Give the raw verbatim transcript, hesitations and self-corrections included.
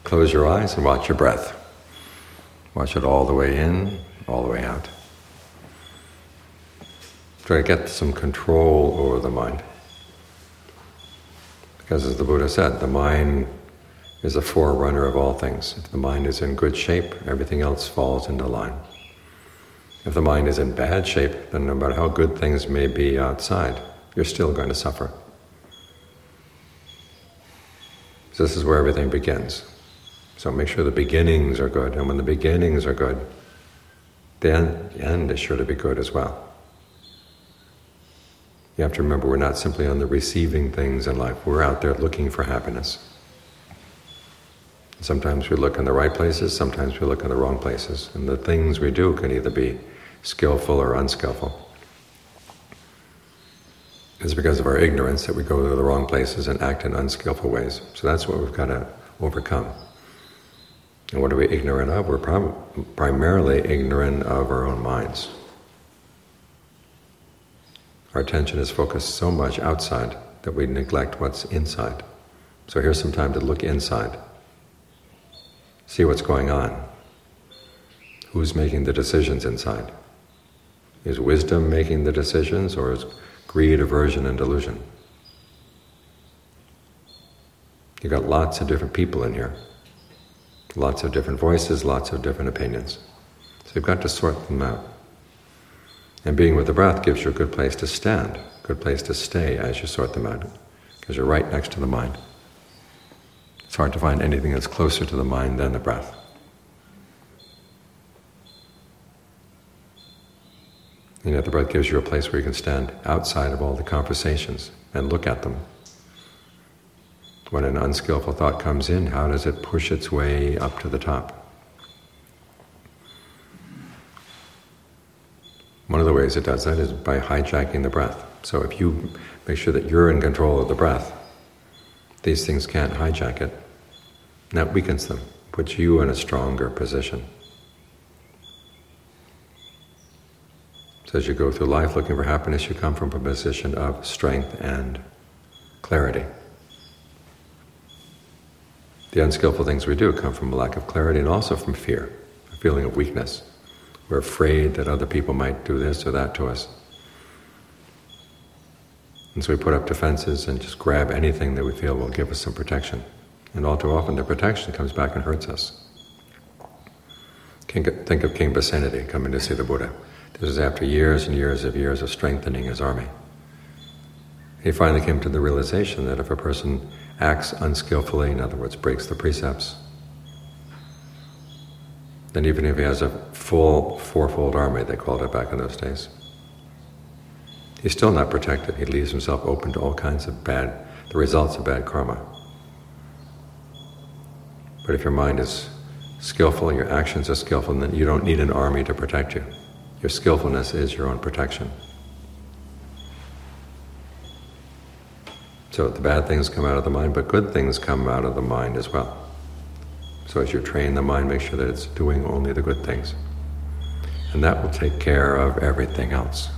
close your eyes and watch your breath. Watch it all the way in, all the way out. Try to get some control over the mind. Because as the Buddha said, the mind is a forerunner of all things. If the mind is in good shape, everything else falls into line. If the mind is in bad shape, then no matter how good things may be outside, you're still going to suffer. So this is where everything begins. So make sure the beginnings are good, and when the beginnings are good, the end, the end is sure to be good as well. You have to remember, we're not simply on the receiving things in life. We're out there looking for happiness. Sometimes we look in the right places, sometimes we look in the wrong places. And the things we do can either be skillful or unskillful. It's because of our ignorance that we go to the wrong places and act in unskillful ways. So that's what we've got to overcome. And what are we ignorant of? We're prim- primarily ignorant of our own minds. Our attention is focused so much outside that we neglect what's inside. So here's some time to look inside. See what's going on. Who's making the decisions inside? Is wisdom making the decisions, or is greed, aversion, and delusion? You've got lots of different people in here. Lots of different voices, lots of different opinions. So you've got to sort them out. And being with the breath gives you a good place to stand, a good place to stay as you sort them out, because you're right next to the mind. It's hard to find anything that's closer to the mind than the breath. And yet the breath gives you a place where you can stand outside of all the conversations and look at them. When an unskillful thought comes in, how does it push its way up to the top? One of the ways it does that is by hijacking the breath. So if you make sure that you're in control of the breath, these things can't hijack it. And that weakens them, puts you in a stronger position. So as you go through life looking for happiness, you come from a position of strength and clarity. The unskillful things we do come from a lack of clarity and also from fear, a feeling of weakness. We're afraid that other people might do this or that to us. And so we put up defenses and just grab anything that we feel will give us some protection. And all too often the protection comes back and hurts us. Think of King Pasenadi coming to see the Buddha. This was after years and years of years of strengthening his army. He finally came to the realization that if a person acts unskillfully, in other words, breaks the precepts, then even if he has a full fourfold army, they called it back in those days, he's still not protected. He leaves himself open to all kinds of bad, the results of bad karma. But if your mind is skillful, your actions are skillful, then you don't need an army to protect you. Your skillfulness is your own protection. So the bad things come out of the mind, but good things come out of the mind as well. So as you train the mind, make sure that it's doing only the good things. And that will take care of everything else.